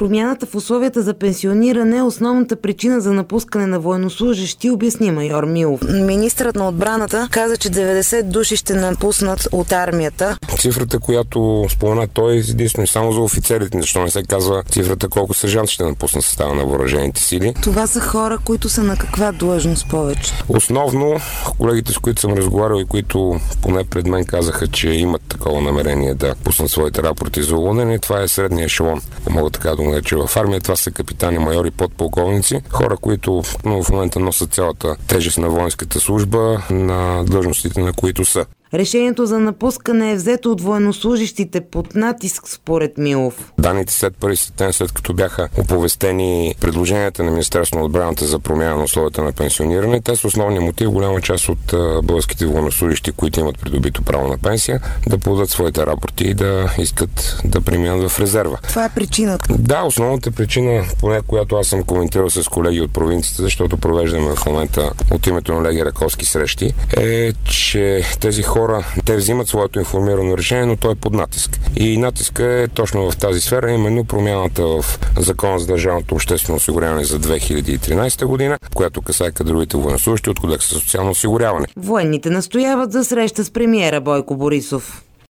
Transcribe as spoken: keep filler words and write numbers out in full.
Промяната в условията за пенсиониране е основната причина за напускане на военнослужещи, обясни майор Милов. Министърът на отбраната каза, че деветдесет души ще напуснат от армията. Цифрата, която спомена той, е единствено само за офицерите, защо не се казва цифрата колко сержанти ще напуснат състава на въоръжените сили. Това са хора, които са на каква длъжност повече? Основно колегите, с които съм разговарял и които поне пред мен казаха, че имат такова намерение да пуснат своите рапорти за уволнение, това е средния ешелон. Мога така да го нареча в армия. Това са капитани, майори, подполковници. Хора, които в момента носят цялата тежест на воинската служба, на длъжностите, на които са. Решението за напускане е взето от военнослужещите под натиск, според Милов. Данните след първи септември, след като бяха оповестени предложенията на Министерството на отбраната за промяна на условията на пенсиониране, те са основния мотив голяма част от българските военнослужещи, които имат придобито право на пенсия, да подадат своите рапорти и да искат да преминат в резерва. Това е причината? Да, основната причина, поне която аз съм коментирал с колеги от провинцията, защото провеждаме в момента от името на Леги Раковски срещи, е, че тези хора те взимат своето информирано решение, но то е под натиск. И натиска е точно в тази сфера, именно промяната в Закона за държавното обществено осигуряване за две хиляди и тринадесета година, която касае кадровите военнослужещи от Кодекса за социално осигуряване. Военните настояват за среща с премиера Бойко Борисов.